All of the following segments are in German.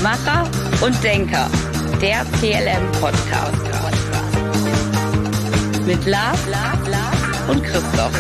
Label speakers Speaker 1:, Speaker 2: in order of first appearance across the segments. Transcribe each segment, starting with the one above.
Speaker 1: Macher und Denker, der PLM-Podcast. Mit Lars und Christoph.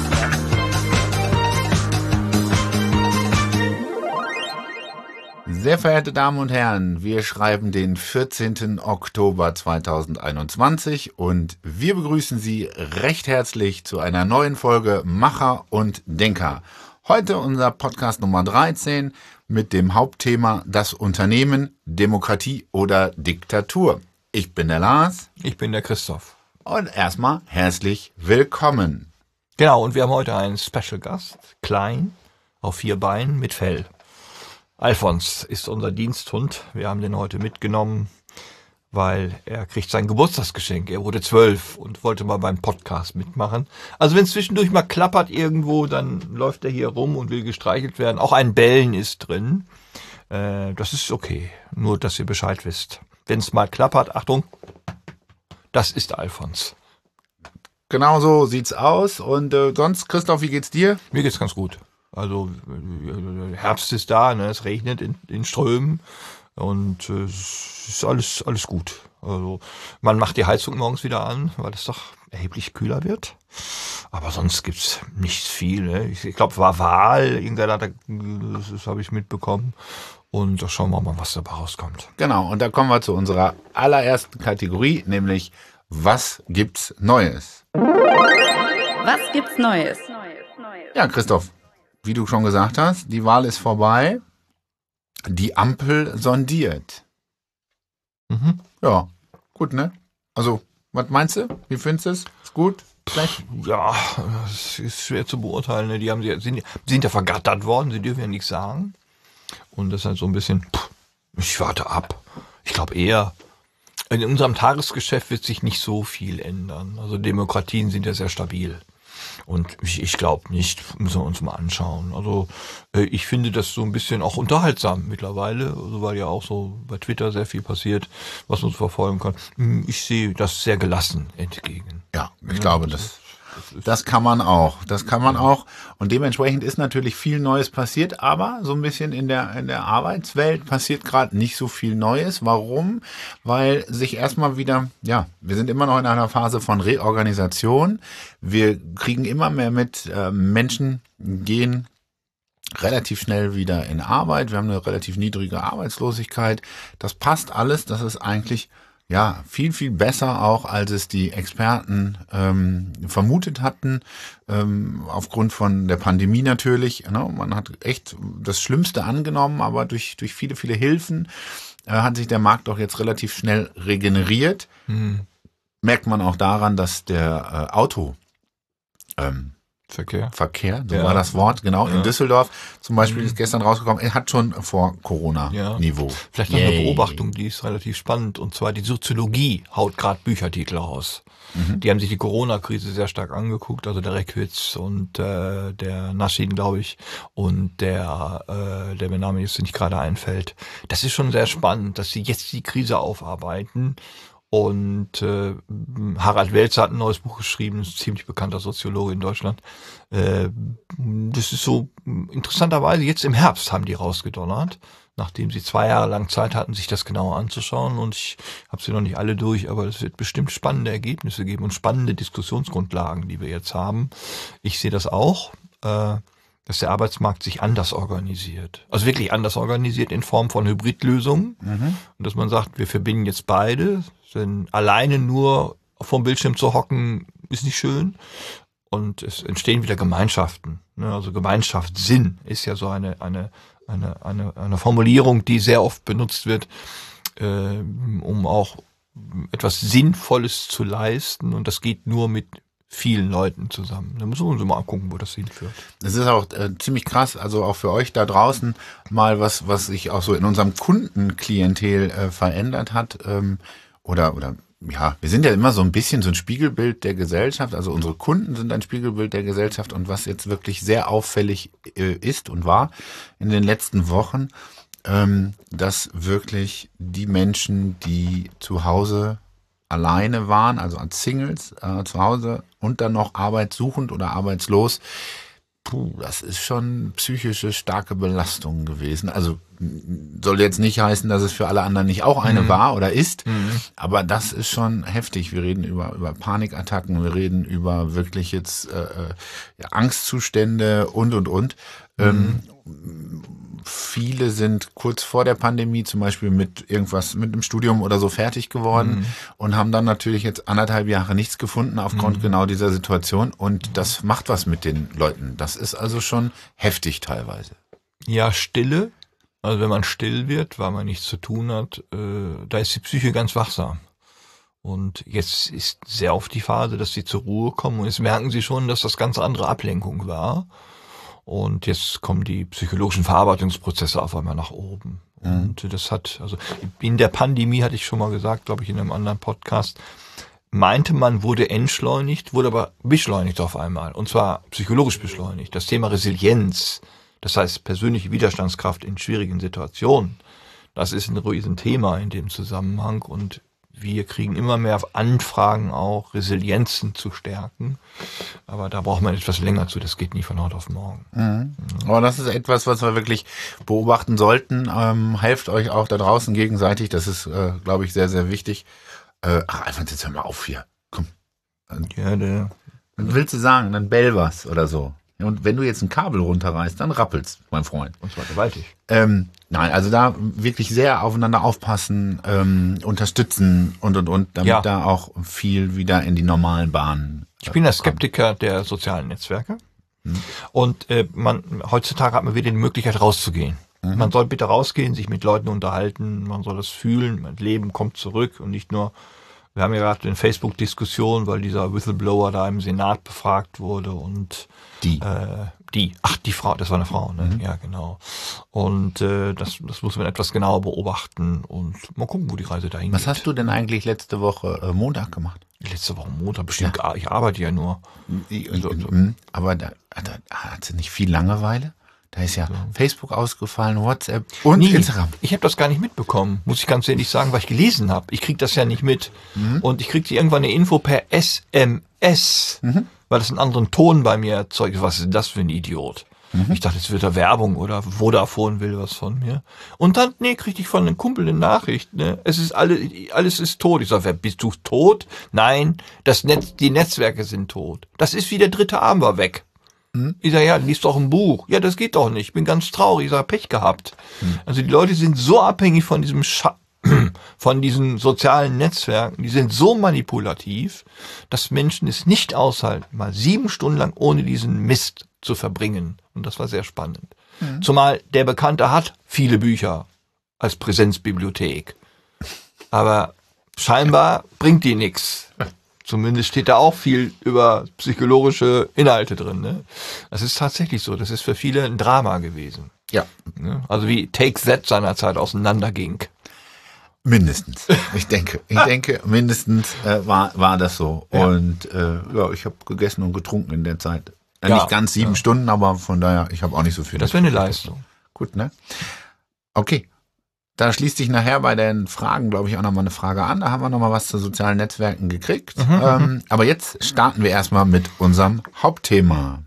Speaker 2: Sehr verehrte Damen und Herren, wir schreiben den 14. Oktober 2021 und wir begrüßen Sie recht herzlich zu einer neuen Folge Macher und Denker. Heute unser Podcast Nummer 13 mit dem Hauptthema das Unternehmen, Demokratie oder Diktatur. Ich bin der Lars.
Speaker 3: Ich bin der Christoph.
Speaker 2: Und erstmal herzlich willkommen.
Speaker 3: Genau, und wir haben heute einen Special Gast, klein, auf 4 Beinen mit Fell. Alfons ist unser Diensthund. Wir haben den heute mitgenommen, weil er kriegt sein Geburtstagsgeschenk. Er wurde 12 und wollte mal beim Podcast mitmachen. Also wenn es zwischendurch mal klappert irgendwo, dann läuft er hier rum und will gestreichelt werden. Auch ein Bellen ist drin. Das ist okay, nur dass ihr Bescheid wisst. Wenn es mal klappert, Achtung, das ist Alfons.
Speaker 2: Genau so sieht's aus. Und sonst, Christoph, wie geht's dir?
Speaker 3: Mir geht's ganz gut. Also Herbst ist da, ne? Es regnet in Strömen und es ist alles gut. Also man macht die Heizung morgens wieder an, weil es doch erheblich kühler wird. Aber sonst gibt's nicht viel. Ne? Ich glaube, war Wahl, irgendeiner das habe ich mitbekommen. Und da schauen wir mal, was dabei rauskommt.
Speaker 2: Genau, und da kommen wir zu unserer allerersten Kategorie, nämlich was gibt's Neues?
Speaker 1: Was gibt's Neues?
Speaker 2: Ja, Christoph, wie du schon gesagt hast, die Wahl ist vorbei. Die Ampel sondiert.
Speaker 3: Mhm.
Speaker 2: Ja, gut, ne? Also, was meinst du? Wie findest du es? Ist gut? Schlecht?
Speaker 3: Ja, es ist schwer zu beurteilen. Ne? Die sind ja vergattert worden, sie dürfen ja nichts sagen. Und das ist halt so ein bisschen, ich warte ab. Ich glaube eher, in unserem Tagesgeschäft wird sich nicht so viel ändern. Also Demokratien sind ja sehr stabil. Und ich glaube nicht, müssen wir uns mal anschauen. Also ich finde das so ein bisschen auch unterhaltsam mittlerweile, also weil ja auch so bei Twitter sehr viel passiert, was man so verfolgen kann. Ich sehe das sehr gelassen entgegen.
Speaker 2: Ja, ich glaube, das kann man auch. Das kann man auch. Und dementsprechend ist natürlich viel Neues passiert, aber so ein bisschen in der Arbeitswelt passiert gerade nicht so viel Neues. Warum? Weil sich erstmal wieder, ja, wir sind immer noch in einer Phase von Reorganisation. Wir kriegen immer mehr mit, Menschen gehen relativ schnell wieder in Arbeit. Wir haben eine relativ niedrige Arbeitslosigkeit. Das passt alles. Das ist eigentlich ja, viel, viel besser auch, als es die Experten vermutet hatten, aufgrund von der Pandemie natürlich. Ne? Man hat echt das Schlimmste angenommen, aber durch viele, viele Hilfen hat sich der Markt auch jetzt relativ schnell regeneriert. Merkt man auch daran, dass der Verkehr, so war das Wort, genau, in Düsseldorf zum Beispiel ist gestern rausgekommen, er hat schon vor Corona-Niveau.
Speaker 3: Ja. Vielleicht noch eine Beobachtung, die ist relativ spannend, und zwar die Soziologie haut gerade Büchertitel raus. Die haben sich die Corona-Krise sehr stark angeguckt, also der Reckwitz und der Naschin, glaube ich, und der mir Name jetzt nicht gerade einfällt. Das ist schon sehr spannend, dass sie jetzt die Krise aufarbeiten. Und Harald Welzer hat ein neues Buch geschrieben, ist ein ziemlich bekannter Soziologe in Deutschland. Das ist so, interessanterweise, jetzt im Herbst haben die rausgedonnert, nachdem sie 2 Jahre lang Zeit hatten, sich das genauer anzuschauen. Und ich habe sie noch nicht alle durch, aber es wird bestimmt spannende Ergebnisse geben und spannende Diskussionsgrundlagen, die wir jetzt haben. Ich sehe das auch, dass der Arbeitsmarkt sich anders organisiert. Also wirklich anders organisiert in Form von Hybridlösungen. Und dass man sagt, wir verbinden jetzt beide, denn alleine nur vorm Bildschirm zu hocken, ist nicht schön. Und es entstehen wieder Gemeinschaften. Also Gemeinschaftssinn ist ja so eine Formulierung, die sehr oft benutzt wird, um auch etwas Sinnvolles zu leisten. Und das geht nur mit vielen Leuten zusammen. Da müssen wir uns mal angucken, wo das hinführt.
Speaker 2: Es ist auch ziemlich krass, also auch für euch da draußen mal was sich auch so in unserem Kundenklientel verändert hat. Oder ja, wir sind ja immer so ein bisschen so ein Spiegelbild der Gesellschaft. Also unsere Kunden sind ein Spiegelbild der Gesellschaft. Und was jetzt wirklich sehr auffällig ist und war in den letzten Wochen, dass wirklich die Menschen, die zu Hause alleine waren, also als Singles zu Hause und dann noch arbeitssuchend oder arbeitslos, Das ist schon psychische starke Belastung gewesen. Also soll jetzt nicht heißen, dass es für alle anderen nicht auch eine war oder ist, aber das ist schon heftig. Wir reden über Panikattacken, wir reden über wirklich jetzt Angstzustände und. Viele sind kurz vor der Pandemie zum Beispiel mit einem Studium oder so fertig geworden und haben dann natürlich jetzt 1,5 Jahre nichts gefunden aufgrund genau dieser Situation, und das macht was mit den Leuten. Das ist also schon heftig teilweise.
Speaker 3: Ja, Stille. Also wenn man still wird, weil man nichts zu tun hat, da ist die Psyche ganz wachsam. Und jetzt ist sehr oft die Phase, dass sie zur Ruhe kommen, und jetzt merken sie schon, dass das ganz andere Ablenkung war. Und jetzt kommen die psychologischen Verarbeitungsprozesse auf einmal nach oben. Und das hat, also in der Pandemie hatte ich schon mal gesagt, glaube ich, in einem anderen Podcast, meinte man, wurde entschleunigt, wurde aber beschleunigt auf einmal. Und zwar psychologisch beschleunigt. Das Thema Resilienz, das heißt persönliche Widerstandskraft in schwierigen Situationen, das ist ein Riesenthema in dem Zusammenhang, und wir kriegen immer mehr Anfragen auch, Resilienzen zu stärken. Aber da braucht man etwas länger zu. Das geht nicht von heute auf morgen.
Speaker 2: Aber das ist etwas, was wir wirklich beobachten sollten. Helft euch auch da draußen gegenseitig. Das ist, glaube ich, sehr, sehr wichtig. Einfach jetzt hör mal auf hier. Komm.
Speaker 3: Ja,
Speaker 2: Willst du sagen, dann bell was oder so. Und wenn du jetzt ein Kabel runterreißt, dann rappelt's, mein Freund.
Speaker 3: und zwar gewaltig.
Speaker 2: Nein, also da wirklich sehr aufeinander aufpassen, unterstützen und, damit da auch viel wieder in die normalen Bahnen.
Speaker 3: Ich bin der Skeptiker der sozialen Netzwerke. Und heutzutage hat man wieder die Möglichkeit rauszugehen. Man soll bitte rausgehen, sich mit Leuten unterhalten, man soll das fühlen, mein Leben kommt zurück und nicht nur, wir haben ja gerade eine Facebook-Diskussion, weil dieser Whistleblower da im Senat befragt wurde und die Frau, das war eine Frau, ne? Ja, genau. Und das muss man etwas genauer beobachten und mal gucken, wo die Reise dahin geht.
Speaker 2: Was hast du denn eigentlich letzte Woche Montag gemacht?
Speaker 3: Letzte Woche Montag, bestimmt, ich arbeite ja nur.
Speaker 2: Aber da hat sie nicht viel Langeweile? Da ist ja Facebook ausgefallen, WhatsApp und Instagram. Ich
Speaker 3: habe das gar nicht mitbekommen, muss ich ganz ehrlich sagen, weil ich gelesen habe. Ich krieg das ja nicht mit. Und ich kriegte irgendwann eine Info per SMS, weil das einen anderen Ton bei mir erzeugt. Was ist das für ein Idiot? Ich dachte, jetzt wird da Werbung oder Vodafone will was von mir. Und dann, kriegte ich von einem Kumpel eine Nachricht, es ist alles ist tot. Ich sage, bist du tot? Nein, die Netzwerke sind tot. Das ist wie der dritte Arm war weg. Ich sage, ja, lies doch ein Buch. Ja, das geht doch nicht. Ich bin ganz traurig. Ich sage, Pech gehabt. Also die Leute sind so abhängig von diesem von diesen sozialen Netzwerken, die sind so manipulativ, dass Menschen es nicht aushalten, mal 7 Stunden lang ohne diesen Mist zu verbringen. Und das war sehr spannend. Zumal der Bekannte hat viele Bücher als Präsenzbibliothek. Aber scheinbar bringt die nichts. Zumindest steht da auch viel über psychologische Inhalte drin. Ne? Das ist tatsächlich so. Das ist für viele ein Drama gewesen.
Speaker 2: Ja.
Speaker 3: Also wie Take That seinerzeit auseinanderging.
Speaker 2: Mindestens. Ich denke, mindestens war das so. Ja. Und ich habe gegessen und getrunken in der Zeit. Nicht ganz 7 Stunden, aber von daher, ich habe auch nicht so viel.
Speaker 3: Das wäre eine Leistung.
Speaker 2: Gut, ne? Okay. Da schließt sich nachher bei den Fragen, glaube ich, auch nochmal eine Frage an. Da haben wir nochmal was zu sozialen Netzwerken gekriegt. Aber jetzt starten wir erstmal mit unserem Hauptthema.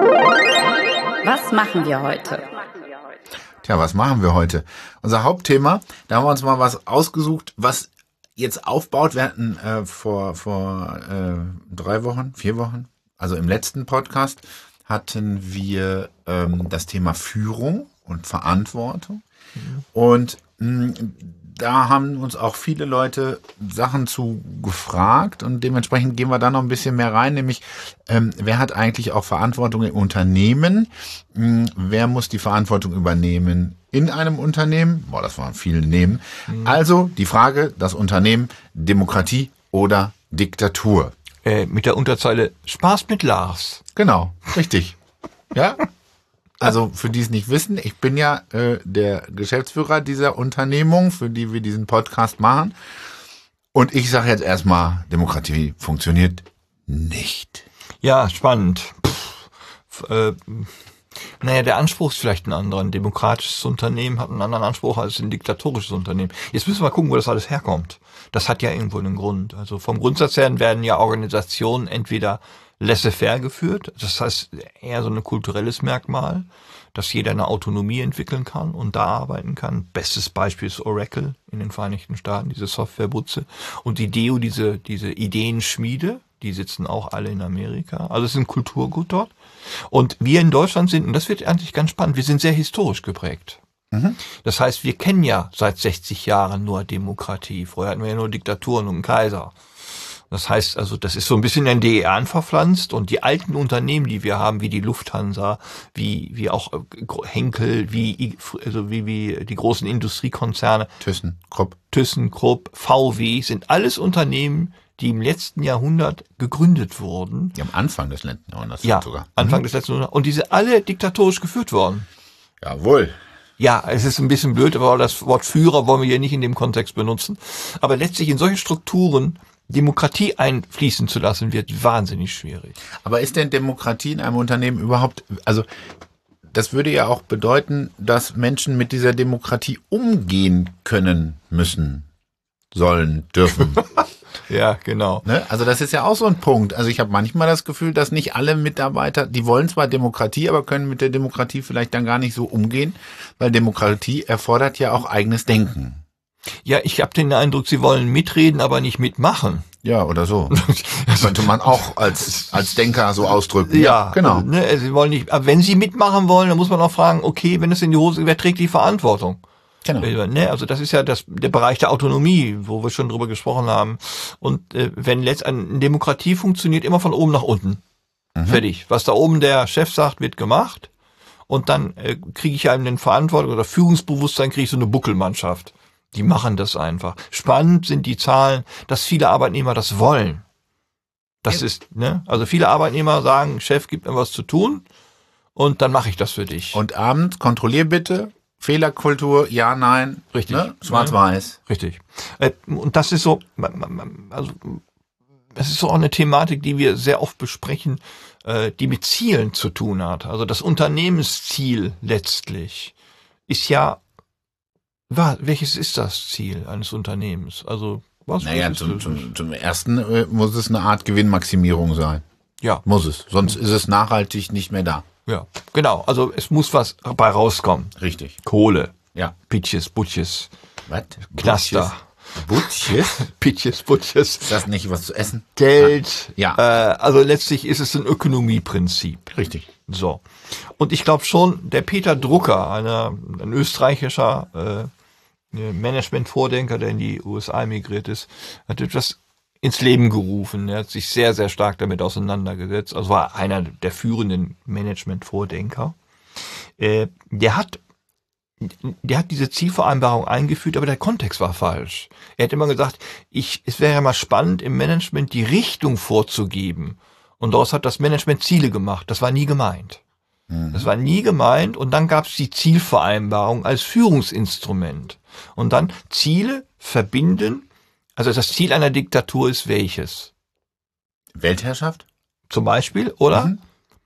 Speaker 1: Was machen wir heute?
Speaker 2: Tja, was machen wir heute? Unser Hauptthema, da haben wir uns mal was ausgesucht, was jetzt aufbaut. Wir hatten vor 3 Wochen, 4 Wochen, also im letzten Podcast, hatten wir das Thema Führung und Verantwortung. Und da haben uns auch viele Leute Sachen zu gefragt und dementsprechend gehen wir da noch ein bisschen mehr rein, nämlich wer hat eigentlich auch Verantwortung im Unternehmen? Wer muss die Verantwortung übernehmen in einem Unternehmen? Das waren viele Nehmen. Also die Frage, das Unternehmen, Demokratie oder Diktatur?
Speaker 3: Mit der Unterzeile Spaß mit Lars.
Speaker 2: Genau, richtig. Ja. Also für die es nicht wissen, ich bin ja der Geschäftsführer dieser Unternehmung, für die wir diesen Podcast machen. Und ich sage jetzt erstmal, Demokratie funktioniert nicht.
Speaker 3: Ja, spannend. Der Anspruch ist vielleicht ein anderer. Ein demokratisches Unternehmen hat einen anderen Anspruch als ein diktatorisches Unternehmen. Jetzt müssen wir gucken, wo das alles herkommt. Das hat ja irgendwo einen Grund. Also vom Grundsatz her werden ja Organisationen entweder laissez-faire geführt. Das heißt, eher so ein kulturelles Merkmal, dass jeder eine Autonomie entwickeln kann und da arbeiten kann. Bestes Beispiel ist Oracle in den Vereinigten Staaten, diese Softwarebutze. Und die DEO, diese Ideenschmiede, die sitzen auch alle in Amerika. Also es ist ein Kulturgut dort. Und wir in Deutschland sind, und das wird eigentlich ganz spannend, wir sind sehr historisch geprägt. Das heißt, wir kennen ja seit 60 Jahren nur Demokratie. Vorher hatten wir ja nur Diktaturen und einen Kaiser. Das heißt also, das ist so ein bisschen in den DDR verpflanzt und die alten Unternehmen, die wir haben, wie die Lufthansa, wie auch Henkel, wie die großen Industriekonzerne, ThyssenKrupp, VW, sind alles Unternehmen, die im letzten Jahrhundert gegründet wurden.
Speaker 2: Die am Anfang des letzten Jahrhunderts sogar.
Speaker 3: Anfang des letzten Jahrhunderts. Und die sind alle diktatorisch geführt worden.
Speaker 2: Jawohl.
Speaker 3: Ja, es ist ein bisschen blöd, aber das Wort Führer wollen wir hier nicht in dem Kontext benutzen. Aber letztlich in solche Strukturen Demokratie einfließen zu lassen, wird wahnsinnig schwierig.
Speaker 2: Aber ist denn Demokratie in einem Unternehmen überhaupt, also das würde ja auch bedeuten, dass Menschen mit dieser Demokratie umgehen können, müssen, sollen, dürfen.
Speaker 3: Ja, genau.
Speaker 2: Ne? Also das ist ja auch so ein Punkt. Also ich habe manchmal das Gefühl, dass nicht alle Mitarbeiter, die wollen zwar Demokratie, aber können mit der Demokratie vielleicht dann gar nicht so umgehen, weil Demokratie erfordert ja auch eigenes Denken.
Speaker 3: Ja, ich habe den Eindruck, sie wollen mitreden, aber nicht mitmachen.
Speaker 2: Ja, oder so. Das könnte man auch als Denker so ausdrücken.
Speaker 3: Ja,
Speaker 2: genau.
Speaker 3: Ne, sie wollen nicht, aber wenn sie mitmachen wollen, dann muss man auch fragen, okay, wenn es in die Hose geht, wer trägt die Verantwortung?
Speaker 2: Genau.
Speaker 3: Ne, also das ist ja der Bereich der Autonomie, wo wir schon drüber gesprochen haben. Und wenn letztendlich eine Demokratie funktioniert, immer von oben nach unten. Fertig. Was da oben der Chef sagt, wird gemacht. Und dann kriege ich einem den Verantwortung oder Führungsbewusstsein, kriege ich so eine Buckelmannschaft. Die machen das einfach. Spannend sind die Zahlen, dass viele Arbeitnehmer das wollen. Das ist, ne? Also viele Arbeitnehmer sagen, Chef, gib mir was zu tun und dann mache ich das für dich.
Speaker 2: Und abends, kontrollier bitte, Fehlerkultur, ja, nein.
Speaker 3: Richtig.
Speaker 2: Ne? Schwarz-Weiß.
Speaker 3: Richtig. Und das ist so, also es ist so auch eine Thematik, die wir sehr oft besprechen, die mit Zielen zu tun hat. Also das Unternehmensziel letztlich ist ja, welches ist das Ziel eines Unternehmens? Also was?
Speaker 2: Naja, zum ersten muss es eine Art Gewinnmaximierung sein.
Speaker 3: Ja.
Speaker 2: Muss es. Sonst ist es nachhaltig nicht mehr da.
Speaker 3: Ja, genau. Also es muss was dabei rauskommen.
Speaker 2: Richtig.
Speaker 3: Kohle.
Speaker 2: Ja.
Speaker 3: Pitches, Butches.
Speaker 2: Was?
Speaker 3: Knaster.
Speaker 2: Butches?
Speaker 3: Pitches, Butches.
Speaker 2: Ist das nicht was zu essen?
Speaker 3: Geld.
Speaker 2: Ja.
Speaker 3: Also letztlich ist es ein Ökonomieprinzip.
Speaker 2: Richtig.
Speaker 3: So. Und ich glaube schon, der Peter Drucker, ein österreichischer Management-Vordenker, der in die USA emigriert ist, hat etwas ins Leben gerufen. Er hat sich sehr, sehr stark damit auseinandergesetzt. Also war einer der führenden Management-Vordenker. Der hat diese Zielvereinbarung eingeführt, aber der Kontext war falsch. Er hat immer gesagt, es wäre ja mal spannend, im Management die Richtung vorzugeben. Und daraus hat das Management Ziele gemacht. Das war nie gemeint. Das war nie gemeint. Und dann gab es die Zielvereinbarung als Führungsinstrument. Und dann Ziele verbinden. Also das Ziel einer Diktatur ist welches?
Speaker 2: Weltherrschaft?
Speaker 3: Zum Beispiel, oder?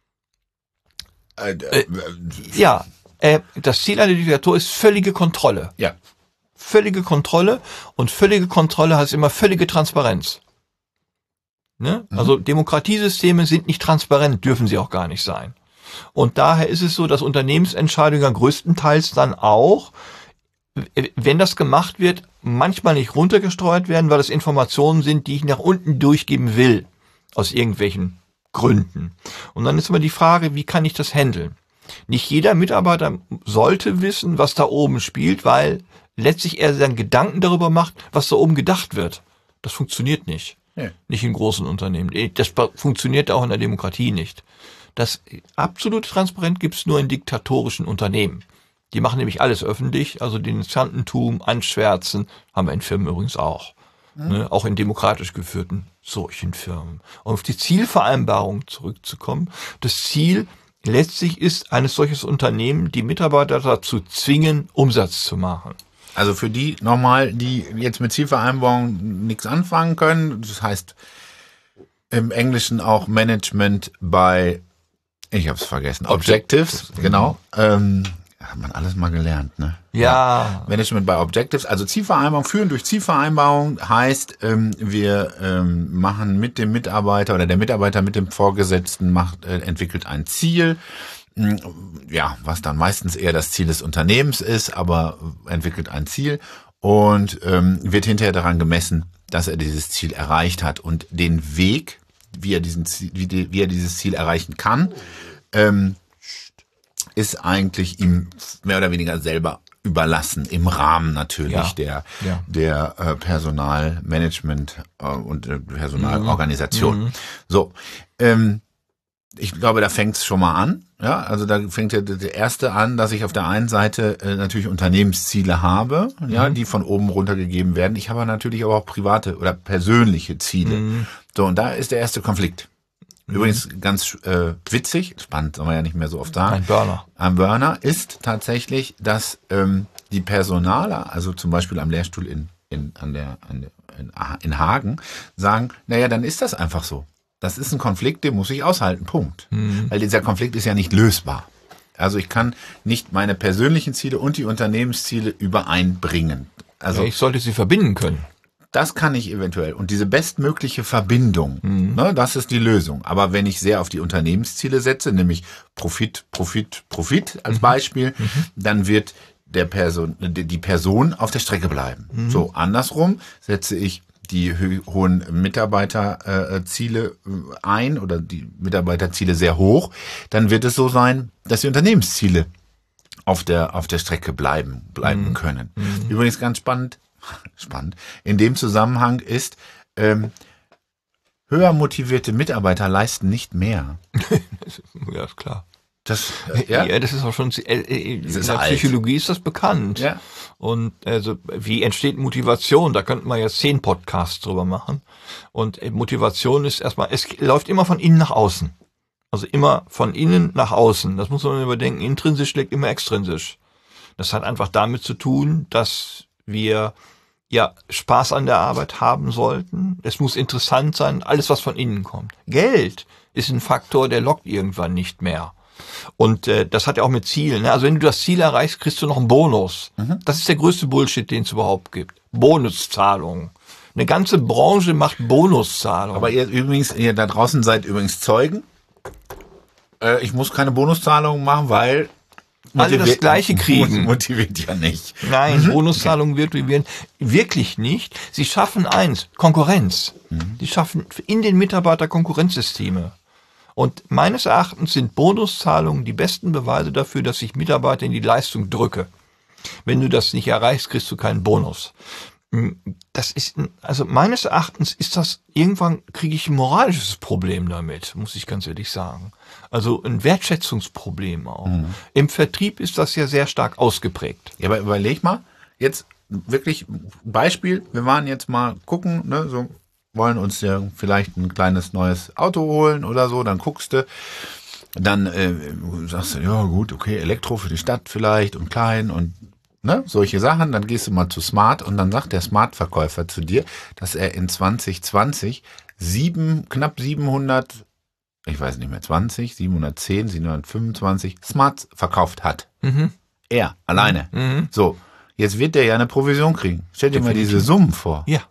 Speaker 3: Ja. Das Ziel einer Diktatur ist völlige Kontrolle.
Speaker 2: Ja.
Speaker 3: Völlige Kontrolle. Und völlige Kontrolle heißt immer völlige Transparenz. Ne? Also Demokratiesysteme sind nicht transparent, dürfen sie auch gar nicht sein. Und daher ist es so, dass Unternehmensentscheidungen größtenteils dann auch, wenn das gemacht wird, manchmal nicht runtergesteuert werden, weil es Informationen sind, die ich nach unten durchgeben will, aus irgendwelchen Gründen. Und dann ist immer die Frage, wie kann ich das handeln? Nicht jeder Mitarbeiter sollte wissen, was da oben spielt, weil letztlich er dann Gedanken darüber macht, was da oben gedacht wird. Das funktioniert nicht. Ja. Nicht in großen Unternehmen. Das funktioniert auch in der Demokratie nicht. Das absolut transparent gibt es nur in diktatorischen Unternehmen. Die machen nämlich alles öffentlich, also Denunziantentum, Anschwärzen, haben wir in Firmen übrigens auch. Ne, auch in demokratisch geführten solchen Firmen. Um auf die Zielvereinbarung zurückzukommen, das Ziel letztlich ist, eines solches Unternehmen die Mitarbeiter dazu zwingen, Umsatz zu machen.
Speaker 2: Also für die nochmal, die jetzt mit Zielvereinbarung nichts anfangen können, das heißt im Englischen auch Management by, ich habe es vergessen, Objectives, genau. Hat man alles mal gelernt, ne?
Speaker 3: Ja.
Speaker 2: Management by Objectives, also Zielvereinbarung, führen durch Zielvereinbarung heißt, wir machen mit dem Mitarbeiter oder der Mitarbeiter mit dem Vorgesetzten entwickelt ein Ziel, ja, was dann meistens eher das Ziel des Unternehmens ist, aber entwickelt ein Ziel und wird hinterher daran gemessen, dass er dieses Ziel erreicht hat und den Weg, wie er dieses Ziel erreichen kann, ist eigentlich ihm mehr oder weniger selber überlassen, im Rahmen natürlich der Personalmanagement und Personalorganisation. So, ich glaube, da fängt es schon mal an. Ja, also da fängt der erste an, dass ich auf der einen Seite natürlich Unternehmensziele habe, ja, die von oben runter gegeben werden. Ich habe natürlich aber auch private oder persönliche Ziele. So, und da ist der erste Konflikt. Übrigens ganz witzig, spannend, soll man ja nicht mehr so oft sagen. Ein Burner ist tatsächlich, dass die Personaler, also zum Beispiel am Lehrstuhl in Hagen, sagen, naja, dann ist das einfach so. Das ist ein Konflikt, den muss ich aushalten, Punkt. Weil dieser Konflikt ist ja nicht lösbar. Also ich kann nicht meine persönlichen Ziele und die Unternehmensziele übereinbringen. Also
Speaker 3: ich sollte sie verbinden können.
Speaker 2: Das kann ich eventuell. Und diese bestmögliche Verbindung, ne, das ist die Lösung. Aber wenn ich sehr auf die Unternehmensziele setze, nämlich Profit als Beispiel, dann wird die Person auf der Strecke bleiben. So, andersrum setze ich die hohen Mitarbeiterziele ein oder die Mitarbeiterziele sehr hoch, dann wird es so sein, dass die Unternehmensziele auf der Strecke bleiben können. Übrigens ganz spannend, in dem Zusammenhang ist, höher motivierte Mitarbeiter leisten nicht mehr.
Speaker 3: Ja, ist klar.
Speaker 2: Das
Speaker 3: ist auch schon, in der Psychologie ist das bekannt. Ja. Und also, wie entsteht Motivation? Da könnten wir jetzt 10 Podcasts drüber machen. Und Motivation ist erstmal, es läuft immer von innen nach außen. Also immer von innen nach außen. Das muss man überdenken. Intrinsisch schlägt immer extrinsisch. Das hat einfach damit zu tun, dass wir Spaß an der Arbeit haben sollten. Es muss interessant sein, alles was von innen kommt. Geld ist ein Faktor, der lockt irgendwann nicht mehr. Und das hat ja auch mit Zielen. Ne? Also wenn du das Ziel erreichst, kriegst du noch einen Bonus. Das ist der größte Bullshit, den es überhaupt gibt. Bonuszahlungen. Eine ganze Branche macht Bonuszahlungen.
Speaker 2: Aber ihr da draußen seid übrigens Zeugen. Ich muss keine Bonuszahlungen machen, weil
Speaker 3: alle das Gleiche kriegen.
Speaker 2: Motiviert ja nicht.
Speaker 3: Nein, Bonuszahlungen motivieren wirklich nicht. Sie schaffen eins, Konkurrenz. Sie schaffen in den Mitarbeiter Konkurrenzsysteme. Und meines Erachtens sind Bonuszahlungen die besten Beweise dafür, dass ich Mitarbeiter in die Leistung drücke. Wenn du das nicht erreichst, kriegst du keinen Bonus. Das ist, also meines Erachtens ist das, irgendwann kriege ich ein moralisches Problem damit, muss ich ganz ehrlich sagen. Also ein Wertschätzungsproblem auch. Im Vertrieb ist das ja sehr stark ausgeprägt.
Speaker 2: Ja, aber überleg mal, jetzt wirklich Beispiel, wir waren jetzt mal gucken, ne, so wollen uns ja vielleicht ein kleines neues Auto holen oder so, dann guckst du, dann sagst du, ja gut, okay, Elektro für die Stadt vielleicht und klein und ne, solche Sachen, dann gehst du mal zu Smart und dann sagt der Smart-Verkäufer zu dir, dass er in 2020 knapp 700, ich weiß nicht mehr, 710, 725 Smarts verkauft hat. Er, alleine. So, jetzt wird der ja eine Provision kriegen. Stell dir mal diese Summen vor.
Speaker 3: Ja.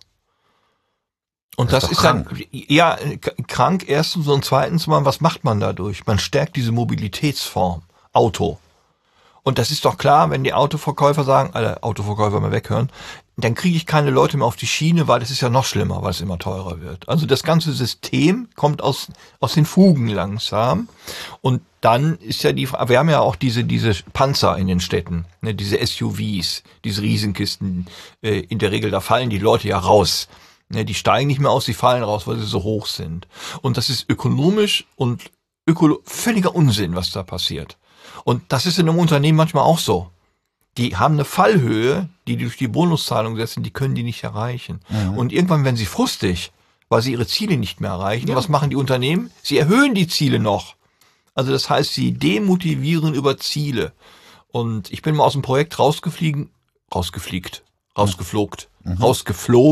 Speaker 3: Und das ist dann, ja, krank erstens und zweitens mal, was macht man dadurch? Man stärkt diese Mobilitätsform, Auto. Und das ist doch klar, wenn die Autoverkäufer sagen, alle Autoverkäufer mal weghören, dann kriege ich keine Leute mehr auf die Schiene, weil es ist ja noch schlimmer, weil es immer teurer wird. Also das ganze System kommt aus den Fugen langsam. Und dann ist ja wir haben ja auch diese Panzer in den Städten, ne, diese SUVs, diese Riesenkisten, in der Regel, da fallen die Leute ja raus. Ne, die steigen nicht mehr aus, die fallen raus, weil sie so hoch sind. Und das ist ökonomisch und völliger Unsinn, was da passiert. Und das ist in einem Unternehmen manchmal auch so. Die haben eine Fallhöhe, die durch die Bonuszahlung setzen, die können die nicht erreichen. Und irgendwann werden sie frustig, weil sie ihre Ziele nicht mehr erreichen. Ja. Was machen die Unternehmen? Sie erhöhen die Ziele noch. Also das heißt, sie demotivieren über Ziele. Und ich bin mal aus dem Projekt rausgeflogen,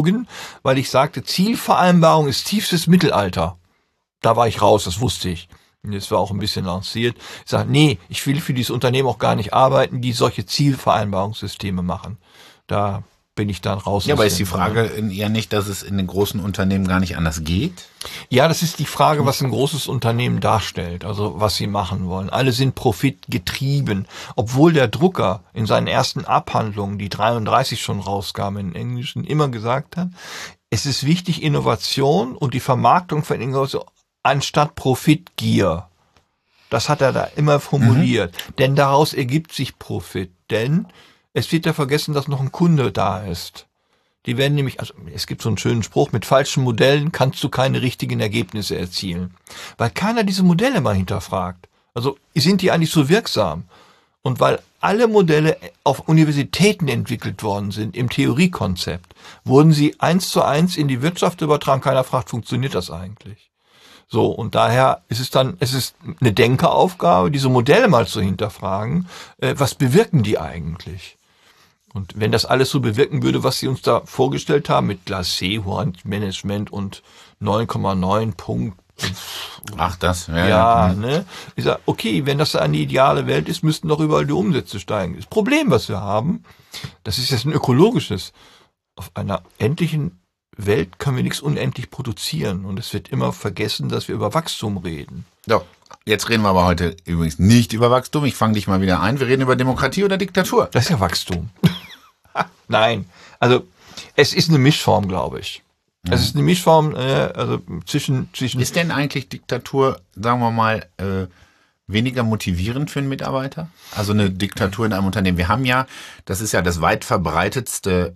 Speaker 3: weil ich sagte, Zielvereinbarung ist tiefstes Mittelalter. Da war ich raus, das wusste ich. Das war auch ein bisschen lanciert. Ich sage, nee, ich will für dieses Unternehmen auch gar nicht arbeiten, die solche Zielvereinbarungssysteme machen. Da bin ich dann raus.
Speaker 2: Ja, aber ist die Frage eher nicht, dass es in den großen Unternehmen gar nicht anders geht?
Speaker 3: Ja, das ist die Frage, was ein großes Unternehmen darstellt, also was sie machen wollen. Alle sind profitgetrieben, obwohl der Drucker in seinen ersten Abhandlungen, die 33 schon rauskam in Englischen, immer gesagt hat, es ist wichtig, Innovation und die Vermarktung von Innovation anstatt Profitgier. Das hat er da immer formuliert. Denn daraus ergibt sich Profit. Denn es wird ja vergessen, dass noch ein Kunde da ist. Die werden nämlich, also es gibt so einen schönen Spruch, mit falschen Modellen kannst du keine richtigen Ergebnisse erzielen. Weil keiner diese Modelle mal hinterfragt. Also sind die eigentlich so wirksam? Und weil alle Modelle auf Universitäten entwickelt worden sind, im Theoriekonzept, wurden sie 1:1 in die Wirtschaft übertragen. Keiner fragt, funktioniert das eigentlich? So, und daher ist es eine Denkeraufgabe, diese Modelle mal zu hinterfragen. Was bewirken die eigentlich? Und wenn das alles so bewirken würde, was sie uns da vorgestellt haben, mit Glacé-Management und 9,9 Punkt.
Speaker 2: Ach, das,
Speaker 3: ja. Ne? Ich sage, okay, wenn das eine ideale Welt ist, müssten doch überall die Umsätze steigen. Das Problem, was wir haben, das ist jetzt ein ökologisches. Auf einer endlichen Welt können wir nichts unendlich produzieren. Und es wird immer vergessen, dass wir über Wachstum reden.
Speaker 2: Ja, jetzt reden wir aber heute übrigens nicht über Wachstum. Ich fange dich mal wieder ein. Wir reden über Demokratie oder Diktatur.
Speaker 3: Das ist ja Wachstum. Nein, also es ist eine Mischform, glaube ich. Es ist eine Mischform also zwischen.
Speaker 2: Ist denn eigentlich Diktatur, sagen wir mal, weniger motivierend für einen Mitarbeiter? Also eine Diktatur in einem Unternehmen. Wir haben ja, das ist ja das weit verbreitetste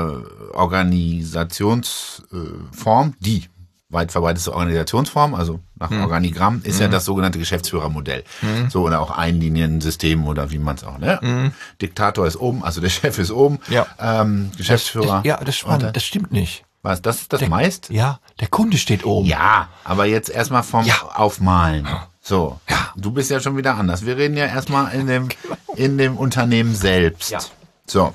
Speaker 2: Organisationsform, die weit verbreitetste Organisationsform, also nach Organigramm, ist ja das sogenannte Geschäftsführermodell. So, oder auch Einliniensystem oder wie man es auch, ne? Diktator ist oben, also der Chef ist oben, Geschäftsführer.
Speaker 3: Das ist spannend, das stimmt nicht.
Speaker 2: Was, das ist das meist?
Speaker 3: Ja, der Kunde steht oben.
Speaker 2: Ja, aber jetzt erstmal vom Aufmalen. So, du bist ja schon wieder anders. Wir reden ja erstmal in dem Unternehmen selbst.
Speaker 3: Ja.
Speaker 2: So.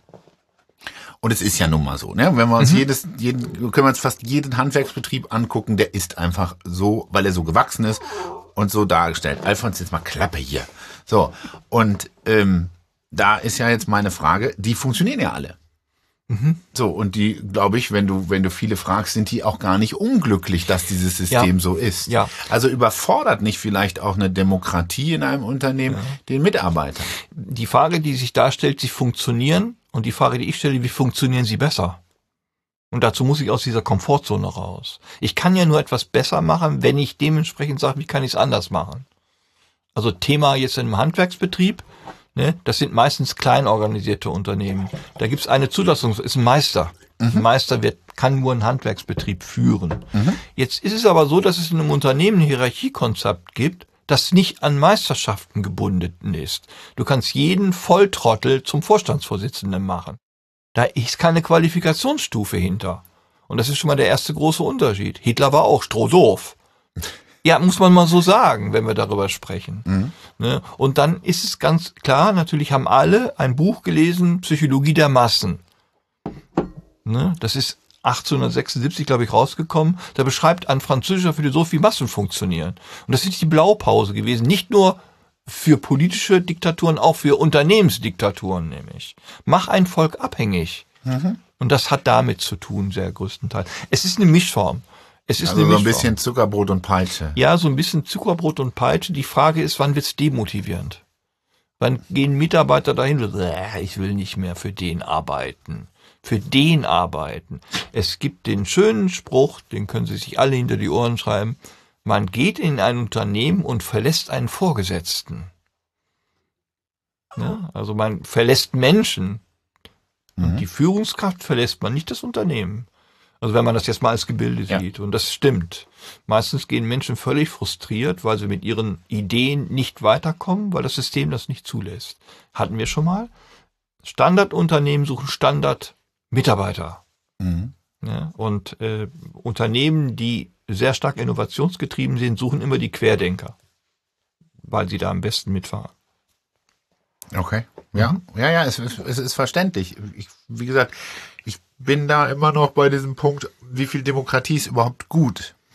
Speaker 2: Und es ist ja nun mal so, ne? Wenn wir uns können wir uns fast jeden Handwerksbetrieb angucken, der ist einfach so, weil er so gewachsen ist und so dargestellt. Alfons, jetzt mal Klappe hier. So. Und, da ist ja jetzt meine Frage, die funktionieren ja alle. So, und die, glaube ich, wenn du viele fragst, sind die auch gar nicht unglücklich, dass dieses System so ist.
Speaker 3: Ja.
Speaker 2: Also überfordert nicht vielleicht auch eine Demokratie in einem Unternehmen den Mitarbeiter?
Speaker 3: Die Frage, die sich darstellt, sie funktionieren, und die Frage, die ich stelle, wie funktionieren sie besser? Und dazu muss ich aus dieser Komfortzone raus. Ich kann ja nur etwas besser machen, wenn ich dementsprechend sage, wie kann ich es anders machen? Also Thema jetzt in einem Handwerksbetrieb, ne, das sind meistens klein organisierte Unternehmen. Da gibt's eine Zulassung, ist ein Meister. Ein Meister kann nur einen Handwerksbetrieb führen. Jetzt ist es aber so, dass es in einem Unternehmen ein Hierarchiekonzept gibt, das nicht an Meisterschaften gebunden ist. Du kannst jeden Volltrottel zum Vorstandsvorsitzenden machen. Da ist keine Qualifikationsstufe hinter. Und das ist schon mal der erste große Unterschied. Hitler war auch strohdoof. Ja, muss man mal so sagen, wenn wir darüber sprechen. Ne? Und dann ist es ganz klar, natürlich haben alle ein Buch gelesen, Psychologie der Massen. Ne? Das ist 1876, glaube ich, rausgekommen. Da beschreibt ein französischer Philosoph, wie Massen funktionieren. Und das ist die Blaupause gewesen. Nicht nur für politische Diktaturen, auch für Unternehmensdiktaturen nämlich. Mach ein Volk abhängig. Und das hat damit zu tun, sehr größtenteils. Es ist eine Mischform. Es ist
Speaker 2: Also
Speaker 3: eine
Speaker 2: so ein
Speaker 3: Mischform.
Speaker 2: bisschen Zuckerbrot und Peitsche.
Speaker 3: Ja, so ein bisschen Zuckerbrot und Peitsche. Die Frage ist, wann wird's demotivierend? Wann gehen Mitarbeiter dahin? Ich will nicht mehr für den arbeiten. Für den arbeiten. Es gibt den schönen Spruch, den können Sie sich alle hinter die Ohren schreiben. Man geht in ein Unternehmen und verlässt einen Vorgesetzten. Ja, also man verlässt Menschen. Und die Führungskraft verlässt man, nicht das Unternehmen. Also wenn man das jetzt mal als Gebilde sieht. Und das stimmt. Meistens gehen Menschen völlig frustriert, weil sie mit ihren Ideen nicht weiterkommen, weil das System das nicht zulässt. Hatten wir schon mal. Standardunternehmen suchen Standardmitarbeiter. Ja, und Unternehmen, die sehr stark innovationsgetrieben sind, suchen immer die Querdenker, weil sie da am besten mitfahren.
Speaker 2: Okay. Ja, es ist verständlich. Wie gesagt, ich bin da immer noch bei diesem Punkt, wie viel Demokratie ist überhaupt gut?